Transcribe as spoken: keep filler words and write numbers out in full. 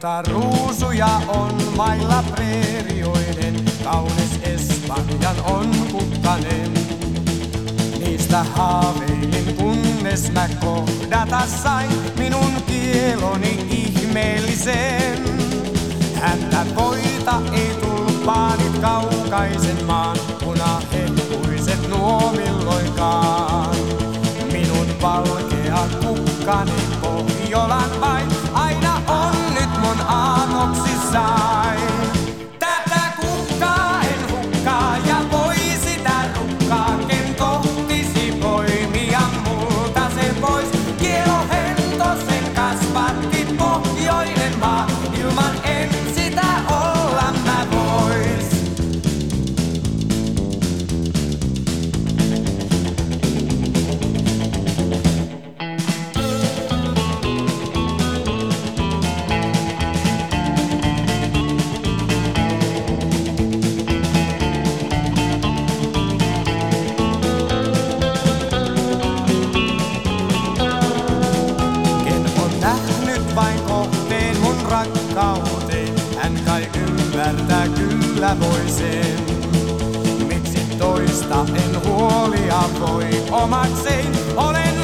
Mutta ruusuja on mailla preerioiden, kaunis Espanjan on kukkanen. Niistä haaveilin, kunnes mä kohdata sain minun kieloni ihmeellisen. Häntä voita ei tulpaanit kaukaisen maan, punahehkuiset nuo milloinkaan. Minun valkea kukkani Pohjolan vain, aina on nyt mun aamoksissain. Tätä kukkaa en hukkaa ja voi sitä rukkaa, ken tohtisi poimia multa sen pois. Kielohento sen kasvatti pohjoinen maa, ilman en sitä olla mä vois. Vain kohteen mun rakkauteen, hän kai ymmärtää kyllä voi sen. Miksi toista en huolia voi omakseen, olen